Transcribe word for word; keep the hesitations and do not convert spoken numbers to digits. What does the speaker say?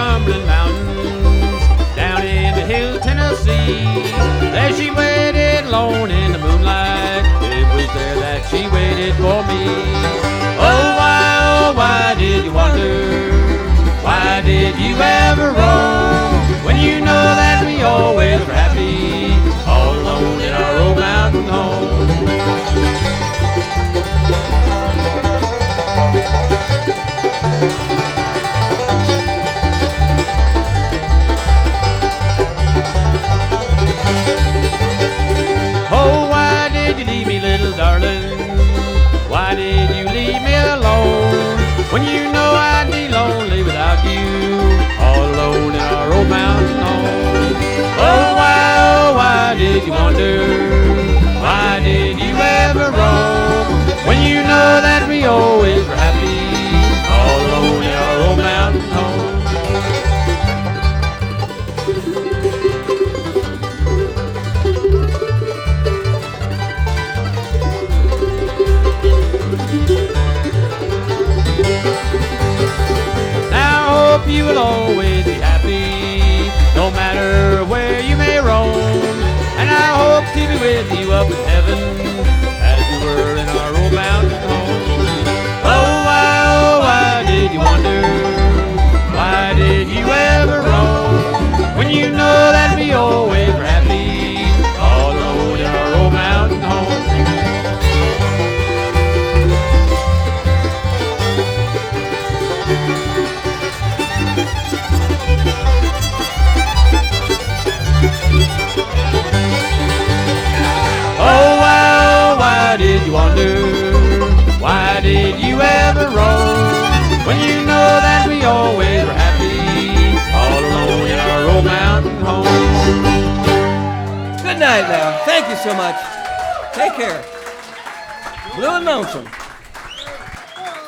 tumbling mountains down in the hills, Tennessee. There she waited alone in the moonlight. It was there that she waited for me. Oh, why, oh, why did you wander? Why did you ever roam? When you know that we always were happy, all alone in our old mountain home. Oh, why did you leave me, little darling? Why did you leave me alone? When you know I'd be lonely without you, all alone in our old mountain home. Oh, why, oh, why did you wander? Why did you ever roam? When you know that we always were happy, all alone in our old mountain home. You will always be happy, no matter where you may roam. And I hope to be with you up in heaven, as we were in our old mountain home. Oh, why, oh, why did you wander? Why did you ever roam? When you know that we always were happy, all alone in our old mountain home. Why did you wander? Why did you ever roam? When you know that we always were happy, all alone in our old mountain home. Good night now. Thank you so much. Take care. Blue and Lonesome.